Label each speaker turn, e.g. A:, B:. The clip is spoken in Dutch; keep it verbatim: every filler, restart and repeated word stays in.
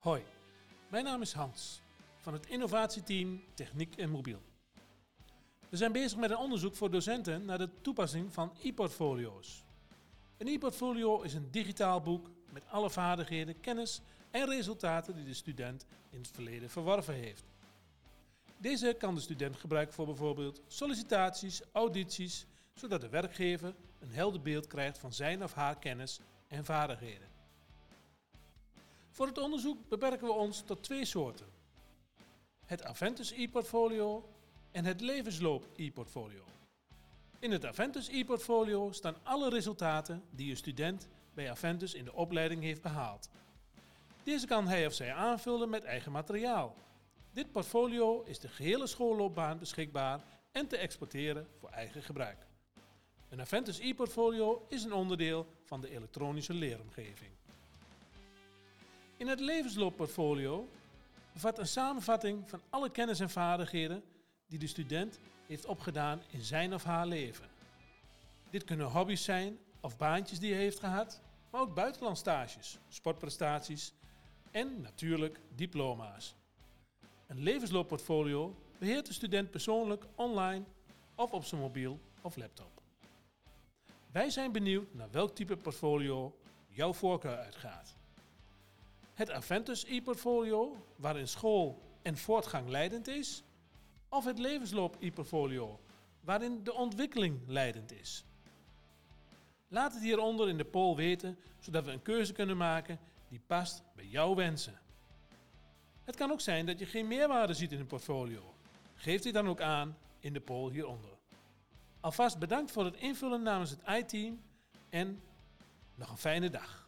A: Hoi, mijn naam is Hans van het innovatieteam Techniek en Mobiel. We zijn bezig met een onderzoek voor docenten naar de toepassing van e-portfolio's. Een e-portfolio is een digitaal boek met alle vaardigheden, kennis en resultaten die de student in het verleden verworven heeft. Deze kan de student gebruiken voor bijvoorbeeld sollicitaties, audities, zodat de werkgever een helder beeld krijgt van zijn of haar kennis en vaardigheden. Voor het onderzoek beperken we ons tot twee soorten. Het Aventus e-portfolio en het levensloop e-portfolio. In het Aventus e-portfolio staan alle resultaten die een student bij Aventus in de opleiding heeft behaald. Deze kan hij of zij aanvullen met eigen materiaal. Dit portfolio is de gehele schoolloopbaan beschikbaar en te exporteren voor eigen gebruik. Een Aventus e-portfolio is een onderdeel van de elektronische leeromgeving. In het levensloopportfolio bevat een samenvatting van alle kennis en vaardigheden die de student heeft opgedaan in zijn of haar leven. Dit kunnen hobby's zijn of baantjes die hij heeft gehad, maar ook buitenlandstages, sportprestaties en natuurlijk diploma's. Een levensloopportfolio beheert de student persoonlijk online of op zijn mobiel of laptop. Wij zijn benieuwd naar welk type portfolio jouw voorkeur uitgaat. Het Aventus e-portfolio, waarin school en voortgang leidend is, of het levensloop e-portfolio, waarin de ontwikkeling leidend is. Laat het hieronder in de poll weten, zodat we een keuze kunnen maken die past bij jouw wensen. Het kan ook zijn dat je geen meerwaarde ziet in een portfolio. Geef dit dan ook aan in de poll hieronder. Alvast bedankt voor het invullen namens het i-team en nog een fijne dag.